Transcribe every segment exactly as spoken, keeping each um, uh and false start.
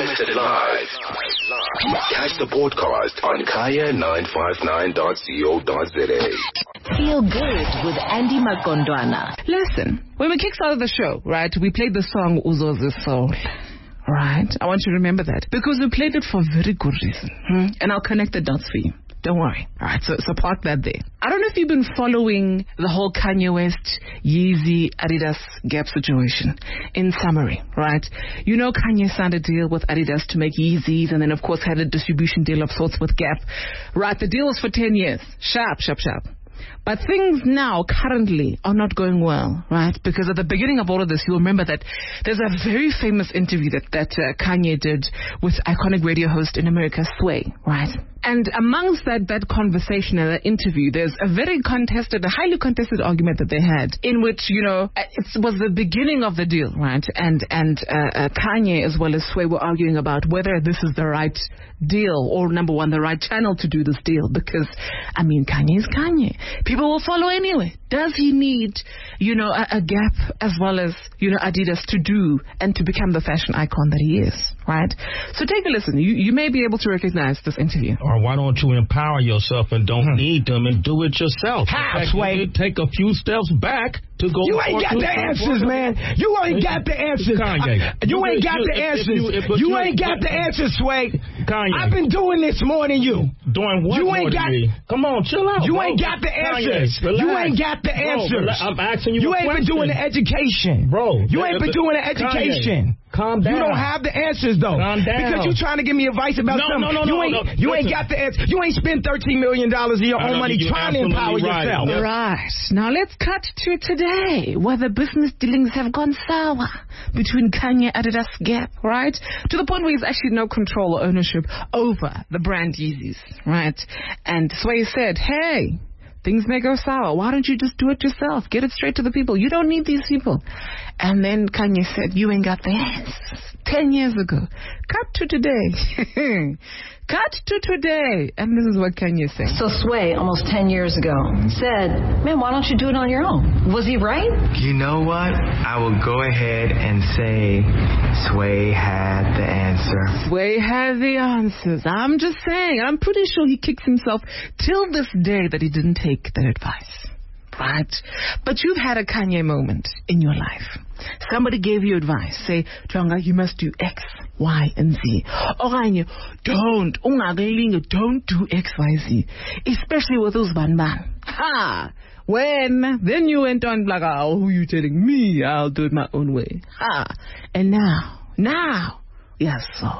missed it live. Catch the podcast on kaya nine five nine dot co dot za. Feel good with Andy Makondwana. Listen, when we kickstarted the show, right, we played the song Uzo's Soul. Right? I want you to remember that. Because we played it for a very good reason. Hmm? And I'll connect the dots for you. Don't worry. All right, so, so park that there. I don't know if you've been following the whole Kanye West, Yeezy, Adidas, Gap situation. In summary, right? You know Kanye signed a deal with Adidas to make Yeezys and then, of course, had a distribution deal of sorts with Gap. Right, the deal was for ten years. Sharp, sharp, sharp. But things now, currently, are not going well, right? Because at the beginning of all of this, you'll remember that there's a very famous interview that, that uh, Kanye did with iconic radio host in America, Sway, right? And amongst that, that conversation and that interview, there's a very contested, a highly contested argument that they had in which, you know, it was the beginning of the deal, right? And and uh, uh, Kanye as well as Sway were arguing about whether this is the right deal or, number one, the right channel to do this deal. Because, I mean, Kanye is Kanye. People will follow anyway. Does he need, you know, a, a Gap as well as, you know, Adidas to do and to become the fashion icon that he is, right? So take a listen. You, you may be able to recognize this interview. Or why don't you empower yourself and don't hmm. need them and do it yourself? How, Sway? Take a few steps back to go. You ain't got the answers, man. You ain't got the answers. Kanye. I, you ain't got the answers. You ain't got the answers, Sway. Kanye. I've been doing this more than you. Doing what? You ain't got. Come on, chill out. You bro. ain't got the answers. Kanye, you ain't got the answers. Bro, I'm asking you. You a ain't question. been doing the education, bro. You ain't been doing the education. Kanye. Calm down. You don't have the answers though. Calm down. Because you're trying to give me advice about no, something. No, no, you no, ain't. no, You listen. ain't got the answer. You ain't spent thirteen million dollars of your I own know, money trying to empower right. yourself. Yep. Right. Now let's cut to today, where the business dealings have gone sour between Kanye, Adidas, Gap, right? To the point where he's actually no control or ownership over the brand Yeezys, right? And Sway said, hey, things may go sour. Why don't you just do it yourself? Get it straight to the people. You don't need these people. And then Kanye said, you ain't got the answers. Ten years ago. Cut to today. Cut to today. And this is what Kanye said. So Sway, almost ten years ago, said, man, why don't you do it on your own? Was he right? You know what? I will go ahead and say Sway had the answer. Sway had the answers. I'm just saying. I'm pretty sure he kicks himself till this day that he didn't take that advice. Right? But you've had a Kanye moment in your life. Somebody gave you advice. Say, Jonga, you must do X, Y, and Z. Okanye, don't. Ungalinga, don't do X, Y, Z. Especially with those ban ban. Ha! When? Then you went on like, oh, who you telling me? I'll do it my own way. Ha! And now, now, yes, soul.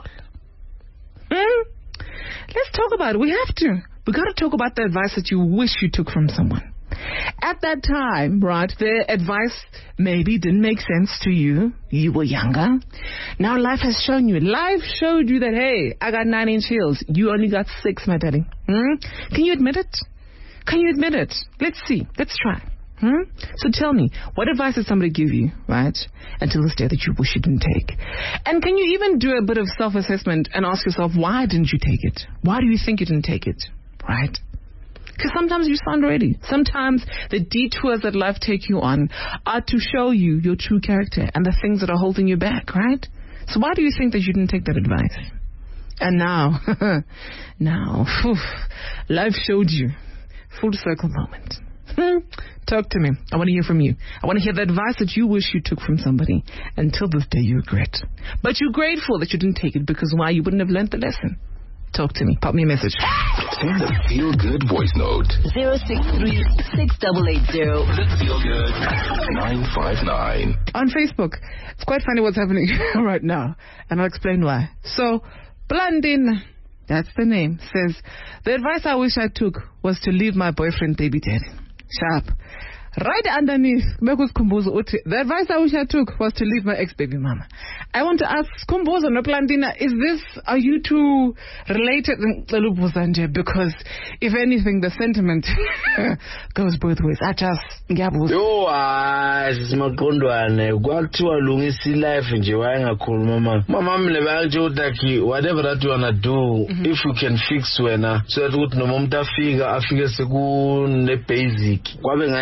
Hmm? Let's talk about it. We have to. We got to talk about the advice that you wish you took from someone. At that time, right, their advice maybe didn't make sense to you. You were younger. Now life has shown you. Life showed you that, hey, I got nine inch heels. You only got six, my daddy. Hmm? Can you admit it? Can you admit it? Let's see. Let's try. Hmm? So tell me, what advice did somebody give you, right, until this day that you wish you didn't take? And can you even do a bit of self-assessment and ask yourself, why didn't you take it? Why do you think you didn't take it, right? Because sometimes you sound ready. Sometimes the detours that life take you on are to show you your true character and the things that are holding you back, right? So why do you think that you didn't take that advice? And now, now, whew, life showed you. Full circle moment. Talk to me. I want to hear from you. I want to hear the advice that you wish you took from somebody. Until this day you regret. But you're grateful that you didn't take it, because why? You wouldn't have learned the lesson. Talk to me. Pop me a message. Send the Feel Good voice note. zero six three, six eight eight zero. Feel Good nine five nine. On Facebook, it's quite funny what's happening right now, and I'll explain why. So, Blandin, that's the name, says, the advice I wish I took was to leave my boyfriend baby daddy. Sharp. Right underneath, the advice I wish I took was to leave my ex-baby mama. I want to ask Kumbuzo no Plandina, is this, are you two related? Because if anything, the sentiment goes both ways. I just, yo, ah, simakondwane kwathiwa lungisa life nje wayengakhuluma mama mama mlebanje uthi whatever that you wanna do, mm-hmm. if you can fix wena so that ukuthi noma umuntu afika afike sekune basic kwabe ngayithatha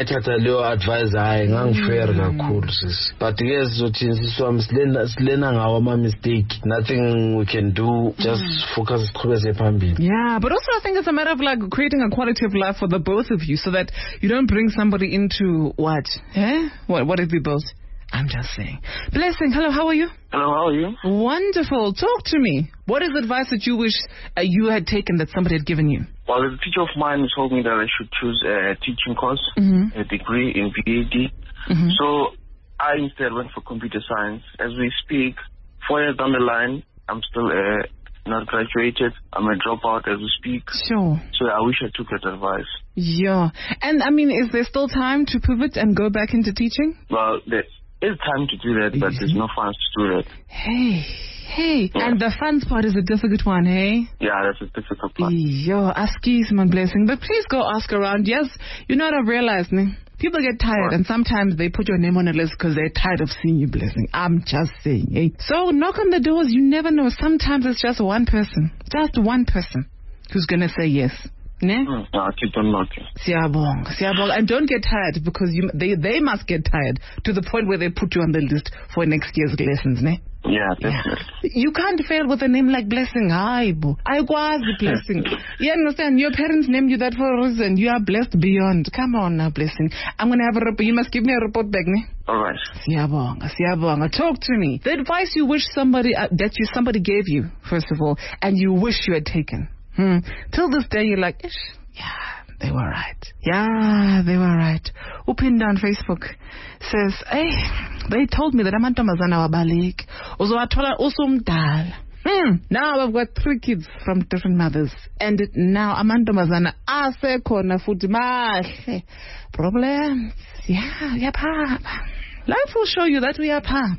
leyo advice hayi ngangifair kakhulu sis. But yes sothini siswami silena silena ngawo ama mistake. Nothing we can do, just mm. focus siqhubeze phambili. Yeah, but also I think it's a matter of like creating a quality of life for the both of you so that you don't bring somebody into what? Eh? What what have we built? I'm just saying. Blessing, hello, how are you? Hello, how are you? Wonderful. Talk to me. What is advice that you wish uh, you had taken that somebody had given you? Well, a teacher of mine told me that I should choose a teaching course, mm-hmm. a degree in B A D. Mm-hmm. So I instead went for computer science. As we speak, four years down the line, I'm still uh, not graduated. I'm a dropout as we speak. Sure. So I wish I took that advice. Yeah. And I mean, is there still time to pivot and go back into teaching? Well, there is time to do that, but mm-hmm. there's no funds to do that. Hey. Hey, yeah. And the funds part is a difficult one, hey? Yeah, that's a difficult part. Yo, ask my Blessing. But please go ask around. Yes, you know what I've realized, ne? People get tired, what? And sometimes they put your name on a list because they're tired of seeing you, Blessing. I'm just saying, hey? So knock on the doors. You never know. Sometimes it's just one person. Just one person who's going to say yes. Ne? Mm, no, keep on knocking. Siyabonga, siyabonga. And don't get tired because you, they, they must get tired to the point where they put you on the list for next year's lessons, ne? Yeah, definitely. Yeah. You can't fail with a name like Blessing. Hi, bo. I was Blessing. You understand? Your parents named you that for a reason. You are blessed beyond. Come on now, Blessing. I'm going to have a report. You must give me a report back, ne? All right. Siyabonga, siyabonga. Talk to me. The advice you wish somebody, uh, that you somebody gave you, first of all, and you wish you had taken. Hmm. Till this day, you're like, ish, yeah, they were right. Yeah, they were right. Upinda on Facebook says, hey, they told me that amantombazana wabalik. Also, atola usumdala. Hmm. Now I've got three kids from different mothers, and now amantombazana asekhona futhi mahle. Problems. Yeah, yeah, papa. Life will show you that we are pap.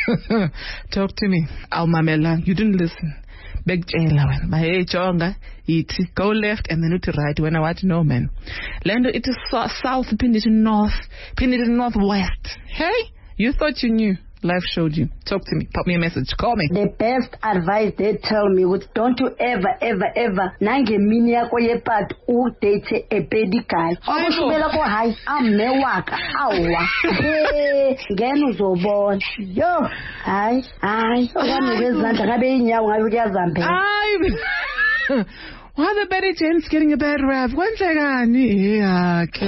Talk to me. Awumamela, you didn't listen. Bekutshela wena baye jonga ithi go left and then uthi right when I want no man lendo it is south phinde it north phinde it northwest. Hey, you thought you knew. Life showed you. Talk to me. Pop me a message. Call me. The best advice they tell me was don't you ever, ever, ever nange mini yako yepat u date a baby guy. Akushubela ko hai amewaka awa. Hey, ngene uzobona. Yo, hai, hai. Okanye bezandla ngabe inyawo ngabe kuyazambe. Hayi. Why the Betty Jane's getting a bad rap? Kwenzekani? Yeah, okay.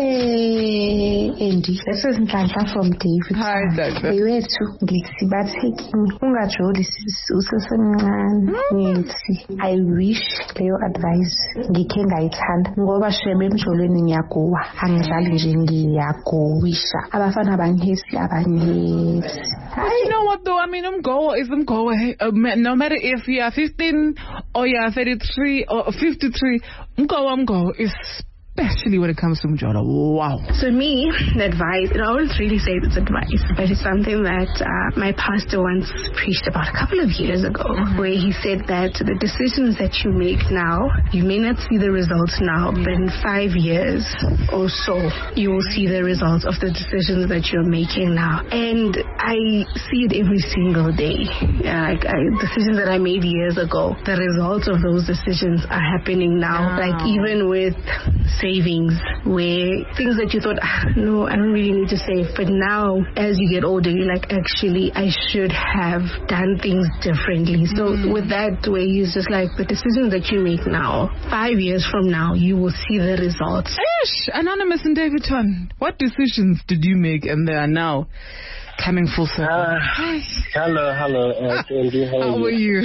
Hey, Andy. This is Nhlanhla from David. Hi, Doctor. Iwethu ngisibathekini. Ungajoli usesemncane. Ngithi I wish leyo advice ngikhe ngayithanda ngoba shebe emjolweni ngiyagowa. Angidlali nje ngiyagowisha. Abafana abangihesi abangihesi. You know what though? I mean, umgowa is umgowa. Hey, uh, no matter if you are fifteen or you are thirty-three or fifty-three, umgowa umgowa, especially when it comes to Mjola. Wow. So me, the advice, and I won't really say it's advice, but it's something that uh, my pastor once preached about a couple of years ago, mm-hmm. where he said that the decisions that you make now, you may not see the results now, but in five years or so, you will see the results of the decisions that you're making now. And I see it every single day. Uh, like I, decisions that I made years ago, the results of those decisions are happening now. Wow. Like even with savings, where things that you thought, ah, no, I don't really need to save, but now as you get older, you're like, actually, I should have done things differently. So mm. with that way, it's just like the decisions that you make now, five years from now, you will see the results. Ish, Anonymous and Davidton, what decisions did you make and they are now coming full circle? Uh, hello, hello, uh, Andy, how, how are you?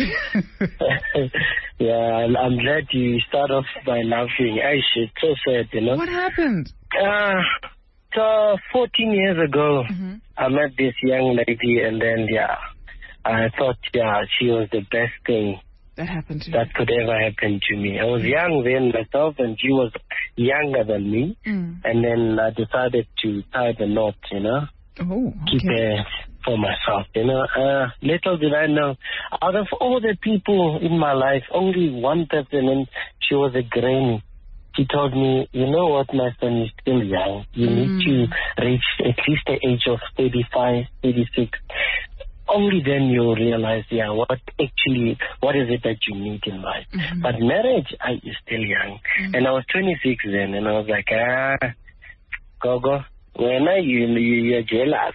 Yeah, I'm, I'm glad you start off by laughing. I should so sad, you know. What happened? Uh, so fourteen years ago, mm-hmm. I met this young lady, and then yeah, I thought yeah, she was the best thing that happened to that you. could ever happen to me. I was young then myself, and she was younger than me, mm. and then I decided to tie the knot, you know. Oh, okay. Keep her for myself, you know. Uh, little did I know, out of all the people in my life, only one person, and she was a granny. She told me, you know what, my son, you're still young. You mm. need to reach at least the age of thirty-five, thirty-six. Only then you'll realize, yeah, what actually, what is it that you need in life. Mm-hmm. But marriage, I is still young. Mm-hmm. And I was twenty-six then, and I was like, ah, go, go. When I you you're jealous.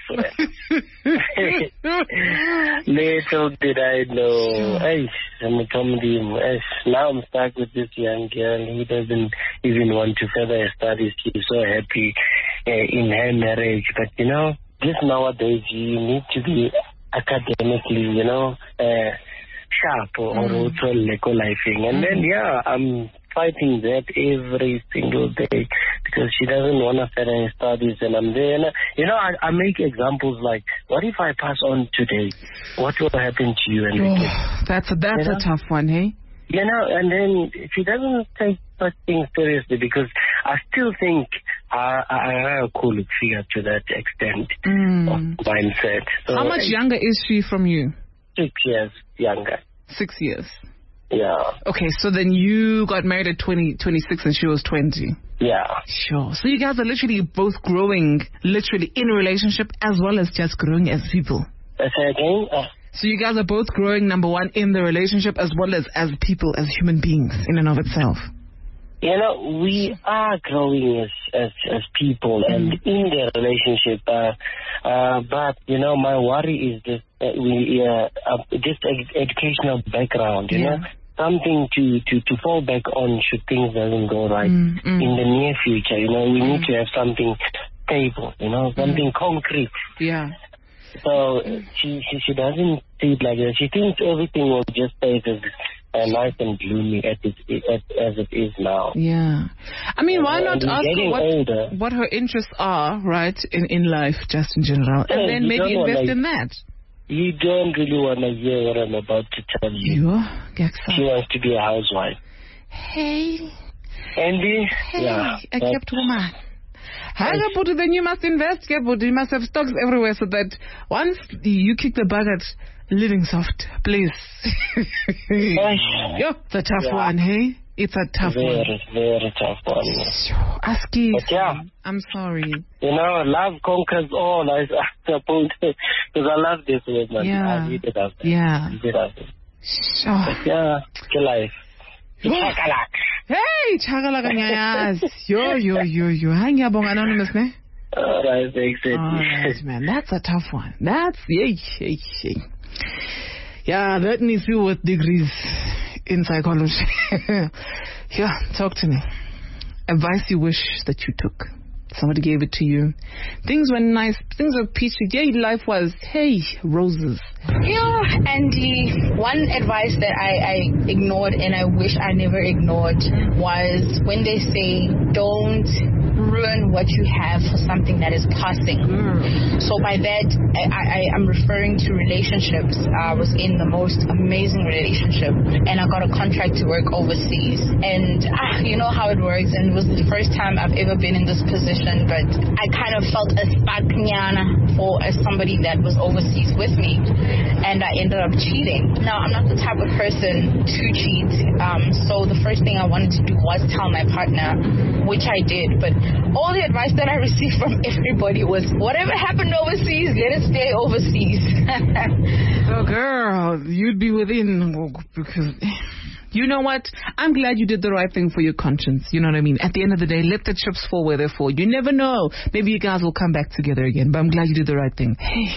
Little did I know. Hey, I'm coming. Now I'm stuck with this young girl. He doesn't even want to further his studies. He's so happy uh, in her marriage. But you know, this nowadays you need to be academically, you know, uh, sharp or Mm. also lifing. And then yeah, I'm fighting that every single day because she doesn't want to further her studies, and I'm there. And, you know, I, I make examples like, what if I pass on today? What will happen to you and the Oh, kids? that's a, that's You a know? tough one, hey? You know, and then she doesn't take such things seriously because I still think I, I, I could figure to that extent Mm. of mindset. So, How much younger is she from you? Six years younger. Six years. Yeah. Okay, so then you got married at twenty, twenty-six and she was twenty. Yeah. Sure. So you guys are literally both growing, literally in a relationship as well as just growing as people. Say again? Uh, So you guys are both growing, number one, in the relationship as well as as people, as human beings in and of itself. You know, we are growing as as, as people and in the relationship, uh, uh, but you know, my worry is this: uh, we uh, uh, this ed- educational background. You Yeah. know, something to, to, to fall back on should things doesn't go right Mm, mm. in the near future. You know, we need to have something stable. You know, something concrete. Yeah. So she, she she doesn't see it like that. She thinks everything will just stay as uh, nice and gloomy as it, as, as it is now. Yeah. I mean, why And not we're ask her getting what, older. what her interests are, right, in, in life, just in general, and Yeah, then you maybe don't invest wanna- in that. You don't really want to hear what I'm about to tell you. You She wants to be a housewife. Hey. Andy? Hey, Yeah. a kept woman. Hi, Gabudu, then you must invest, Gabudu. You must have stocks everywhere so that once you kick the bucket, living soft, please. Yo, it's a tough Yeah. one, hey? It's a tough very, one. very tough one. Aski, But yeah, I'm sorry. you know, love conquers all, I suppose. Because I love this word, man. Yeah. I really love it. Yeah. I really love it. Sure. But yeah, good life. Chakalak. Hey, chakalaka ngiyayazi. Yo, yo, yo, yo. Hayi ngiyabonga Anonymous, ne? All right, thanks, Eddie. All right, man. That's a tough one. That's, yay, yay, yay. Yeah, that needs you with degrees in psychology. Yeah, talk to me. Advice you wish that you took. Somebody gave it to you. Things were nice. Things were peachy. Yeah, life was, hey, roses. Yeah, Andy, one advice that I, I ignored and I wish I never ignored was when they say don't ruin what you have for something that is passing. Mm. So by that, I, I, I'm referring to relationships. I was in the most amazing relationship and I got a contract to work overseas. And ah, you know how it works, and it was the first time I've ever been in this position, but I kind of felt a spark for as somebody that was overseas with me. And I ended up cheating. Now, I'm not the type of person to cheat. Um, so the first thing I wanted to do was tell my partner, which I did. But all the advice that I received from everybody was, whatever happened overseas, let it stay overseas. Oh, girl, you'd be within, because... You know what? I'm glad you did the right thing for your conscience. You know what I mean? At the end of the day, let the chips fall where they fall. You never know. Maybe you guys will come back together again. But I'm glad you did the right thing. Hey.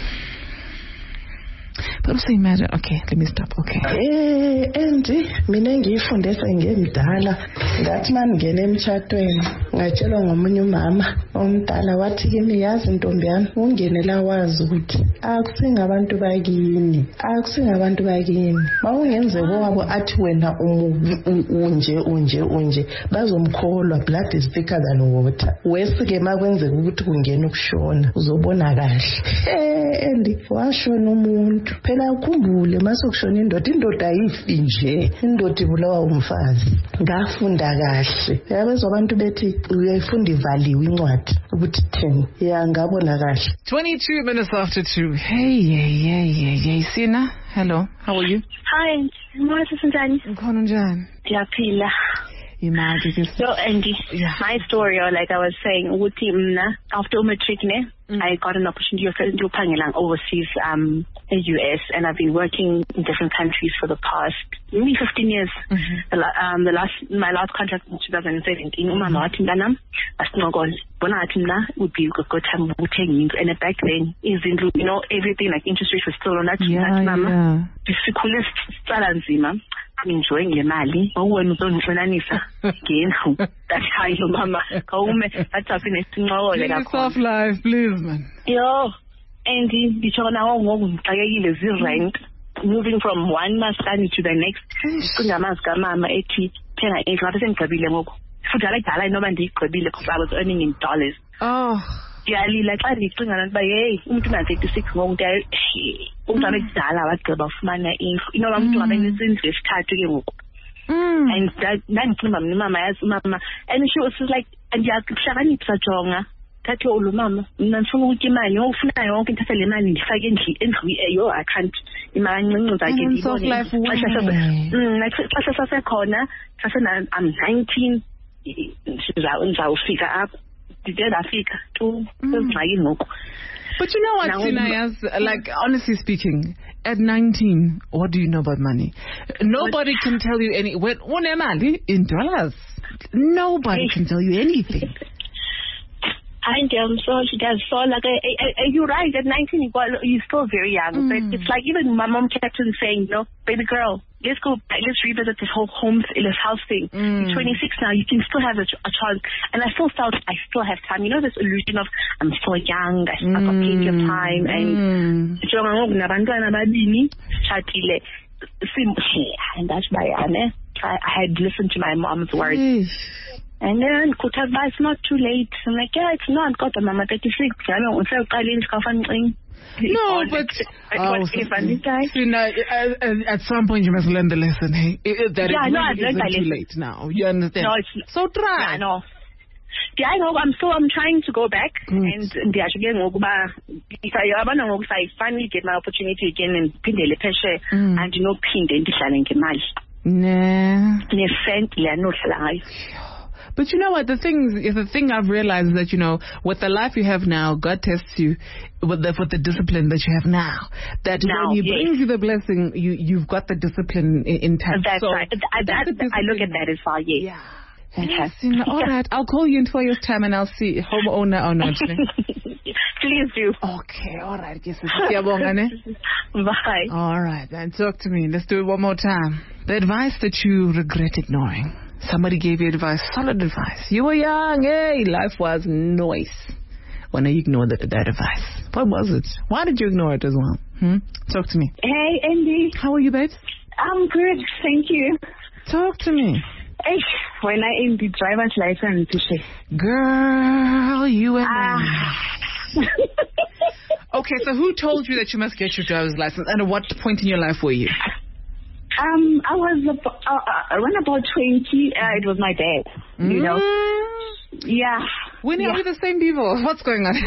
But also imagine, okay, let me stop, okay. Eh, Andy, mina ngiyifundisa ngemdala. Ngathi mangene emthatweni, ngatshelwa ngomunye umama omdala wathi kimi yazi ntombi yami, ungene la wazi ukuthi akusingabantu bakini, akusingabantu bakini. Mawungenze kwabo athi wena unje unje unje, bazomkholwa, blood is thicker than water. Wesike makwenzeka ukuthi kungena ukushona, uzobona kahle. Eh, Andy, washona umuntu. Phela ukhumbule masokushona indoda, indoda ayifi nje, indoda ibulawa umfazi. Ngafunda kahle. Yabezwa abantu bethi uyayifunda ivaliwe incwadi ukuthi ten. Ya ngabona kahle. twenty-two minutes after two. Hey, hey, hey, hey, hey. Sina, hello. How are you? Hi, Moses njani? Ukhona njani? Ndiyaphila. So, Andy, yeah. my story, or like I was saying, after matric, mm. I got an opportunity to work overseas, um, in the U S, and I've been working in different countries for the past maybe fifteen years. Mm-hmm. The, um, the last, my last contract in two thousand seventeen, mm-hmm. would be a good time, and back then, is you know, everything like interest rates was still on that. Yeah, yeah. The coolest I'm enjoying the mali. Oh, when we don't that's how you, mama. That's happening tomorrow. Live a soft life, please, man. Yo, Andy, the chona is rank. Moving from one maskani to the next. Kunamaska, mama, eighty, ten, eight, rather than Kabila. For the like, I know when the Kabila, because I was earning in dollars. Oh. Yeah, like I need to know, but hey, I'm going to take the six won't there. I'm going to tell our club of money. You know, I'm doing this in this car to you. And that, then, Mama, as Mama, and she was like, and you have Shani Sajonga, Tato, Mama, and so we can man, you fly, I can tell you, man, if I can see, and we, yo, I can't imagine what I can do. Like, as a corner, I'm nineteen, she's out and I'll figure up. Did I think too? But you know what, Sinayas, like, honestly speaking, at nineteen, what do you know about money? Nobody what? can tell you any. In dollars, nobody can tell you anything. I am so she does so like I, I, I, you're right. At nineteen, you got, you're still very young. Mm. But it's like even my mom kept on saying, "No, baby girl, let's go back, let's revisit this whole home, this house thing. Mm. You're twenty-six now. You can still have a, a child." And I still felt I still have time. You know, this illusion of I'm so young. I still mm. got plenty of time. And and that's why I had listened to my mom's words. Mm. And then Kutaba, it's not too late. I'm like, yeah, it's not. Got the mama thirty-six. I don't know. No, but oh, you know, at, at some point you must learn the lesson. Hey, it, that yeah, it no, really isn't too late now. You understand? No, it's so try. Yeah, no. Yeah, I know. I'm still. I'm trying to go back, mm. and the again, if I if I finally get my opportunity again and pindele peshe mm. and you know pinde ndihlale ngemali. Nah. Nesent le no hlala. But you know what, the thing is, the thing I've realized is that, you know, with the life you have now, God tests you with the, with the discipline that you have now. That now, when He yes. brings you the blessing, you, you've got the discipline in, intact. That's so right. I, that, I look at that as far, yes. Yeah. Yes, you know, all right, I'll call you in four years' time and I'll see homeowner or not. Please do. Okay, all right. Bye. All right, then talk to me. Let's do it one more time. The advice that you regret ignoring. Somebody gave you advice, solid advice. You were young, hey, life was noise. When you ignored that, that advice, what was it? Why did you ignore it as well? Hmm? Talk to me. Hey, Andy. How are you, babes? I'm good, thank you. Talk to me. Hey, when I in the driver's license, girl, you and ah. Okay, so who told you that you must get your driver's license, and at what point in your life were you? Um, I was about, uh, around about twenty. Uh, it was my dad. Mm. You know. Yeah. When yeah. are we the same people? What's going on?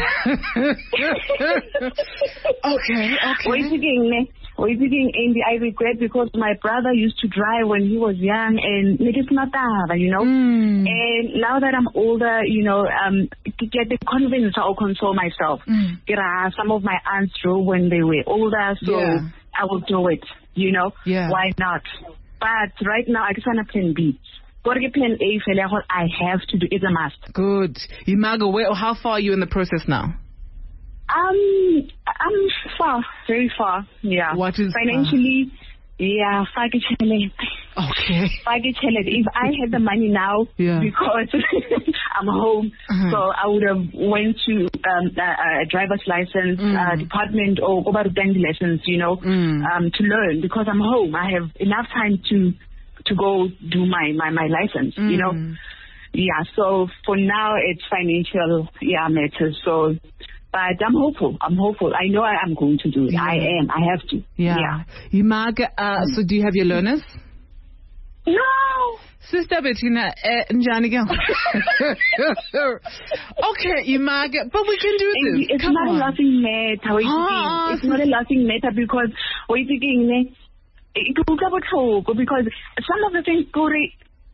okay. Okay. Wait again. Wait again, Andy. I regret because my brother used to drive when he was young, and it is not that, you know. Mm. And now that I'm older, you know, um, to get the confidence to console myself. Mm. You know, some of my aunts drove when they were older, so yeah. I will do it. You know, yeah. Why not? But right now, I just want to plan B. Got to get plan A, what I have to do is a must. Good. Imago, where, how far are you in the process now? Um, I'm far, very far. Yeah. What is financially? Far? Yeah, okay. If I had the money now, yeah. because I'm home, uh-huh. so I would have went to um, a, a driver's license mm. uh, department or over the lessons, you know, mm. um, to learn because I'm home. I have enough time to to go do my my, my license, mm. you know. Yeah. So for now, it's financial, yeah, matters. So. But I'm hopeful. I'm hopeful. I know I am going to do it. Yeah. I am. I have to. Yeah. yeah. Imaga, uh, so do you have your learners? No. Sister Bettina, njani ke? Okay, Imaga, but we can do this. It's Come not on. a laughing matter. Ah, it's not a laughing matter because wait again. Because some of the things go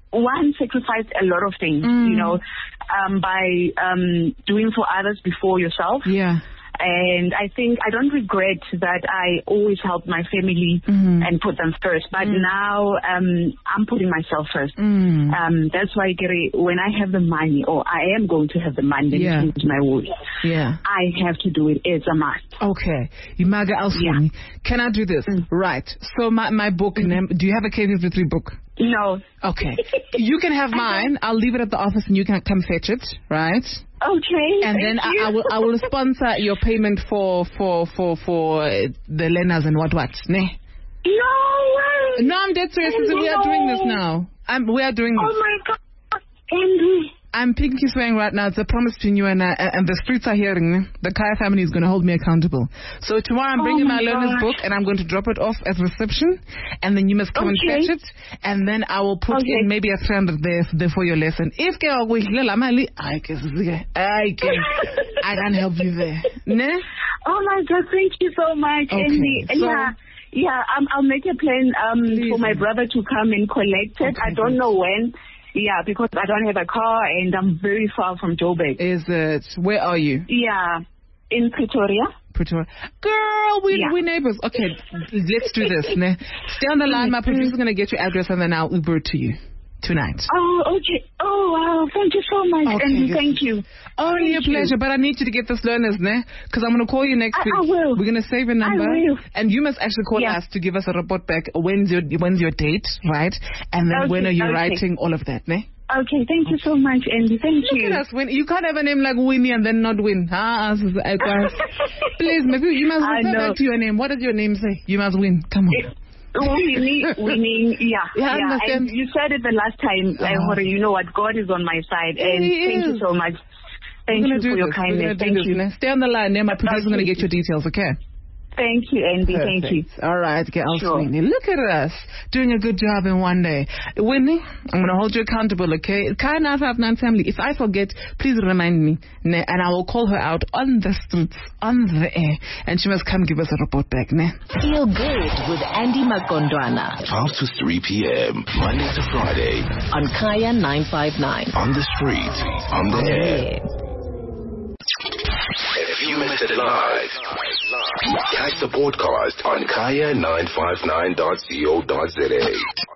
one sacrificed a lot of things, Mm. you know, um, by um, doing for others before yourself. Yeah. And I think I don't regret that I always helped my family Mhm. and put them first. But Mm. now um, I'm putting myself first. Mm. Um, that's why, Gary, when I have the money, or I am going to have the money, let me Yeah. change my word. Yeah. I have to do it. It's a must. Okay. Imaga Alfuni. Can I do this? Mm. Right. So my, my book, Mm-hmm. do you have a K V three book? No. Okay. You can have mine. I'll leave it at the office and you can come fetch it, right? Okay. And then I, I will I will sponsor your payment for for for for uh, the learners and what what. Ne? No way. No, I'm dead serious. Andy, We are no. doing this now. I'm we are doing this. Oh my God, Andy. I'm pinky swearing right now. It's a promise between you and I, and the streets are hearing me. The Kaya family is going to hold me accountable. So tomorrow I'm Oh bringing my my learner's gosh. book and I'm going to drop it off at reception, and then you must come Okay. and fetch it, and then I will put Okay. in maybe a three hundred there, there for your lesson. If ke wa go ihlela mali, I can I can I can help you there. Ne? Oh my God, thank you so much, Okay, Andy. so- yeah, yeah. Um, I'll make a plan um Please. for my brother to come and collect it. Okay, I don't good. know when. Yeah, because I don't have a car and I'm very far from Joburg. Is it? Where are you? Yeah, in Pretoria. Pretoria. Girl, we Yeah. we neighbors. Okay, let's do this. Ne? Stay on the line. My producer's gonna get your address and then I'll Uber it to you tonight. Oh, okay. Oh, wow. Thank you so much, Okay, Andy. yes. Thank you. Only a Thank you. pleasure, but I need you to get this learners, ne? Because I'm going to call you next I- week. I will. We're going to save your number. I will. And you must actually call Yeah. us to give us a report back. When's your when's your date, right? And then Okay, when are you okay. writing all of that, ne? Okay, thank you so much, Andy. Thank Look you. at us. Win. You can't have a name like Winnie and then not win. Huh? Please, maybe you must I refer know. back to your name. What does your name say? You must win. Come on. Winning, winning, yeah, Yeah, I yeah. understand. And you said it the last time, uh, Oh. Hori, you know what, God is on my side, and He thank you is. so much. Thank We're you gonna do for your this. We're kindness. gonna do Thank this, you. ne? Stay on the line. Ne? My producer's going to get your details, okay? Thank you, Andy. Thank you. All right, get Sure. Sweeney. Look at us doing a good job in one day. Whitney, I'm going to hold you accountable, okay? Kaya nine five nine family. If I forget, please remind me, ne? And I will call her out on the streets, on the air, and she must come give us a report back. Ne? Feel good with Andy Makondwana twelve to three p.m. Monday to Friday. on Kaya nine five nine. On the street, on the air. If you missed it live, catch the podcast on kaya nine five nine dot co dot za.